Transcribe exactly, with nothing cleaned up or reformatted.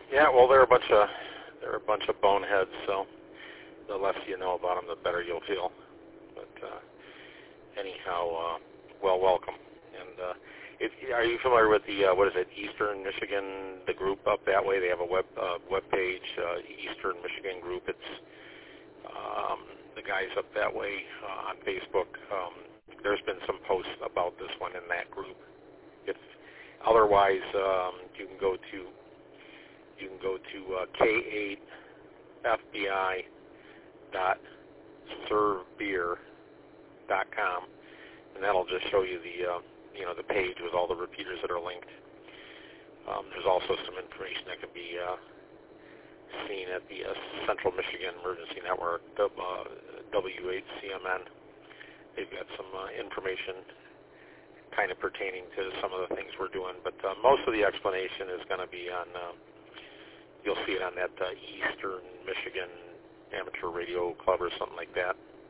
Yeah, well, they're a bunch of they're a bunch of boneheads. So the less you know about them, the better you'll feel. But uh, anyhow, uh, well, welcome. And uh, if, are you familiar with the uh, what is it, Eastern Michigan, the group up that way? They have a web uh, web page, uh, Eastern Michigan Group. It's um, the guys up that way uh, on Facebook. Um, there's been some posts about this one in that group. If otherwise, um, you can go to you can go to uh, K eight F B I dot serve beer dot com, and that'll just show you the uh, you know the page with all the repeaters that are linked. Um, there's also some information that can be uh, seen at the uh, Central Michigan Emergency Network, uh, W H C M N. They've got some uh, information kind of pertaining to some of the things we're doing, but uh, most of the explanation is going to be on, uh, you'll see it on that uh, Eastern Michigan Amateur Radio Club or something like that.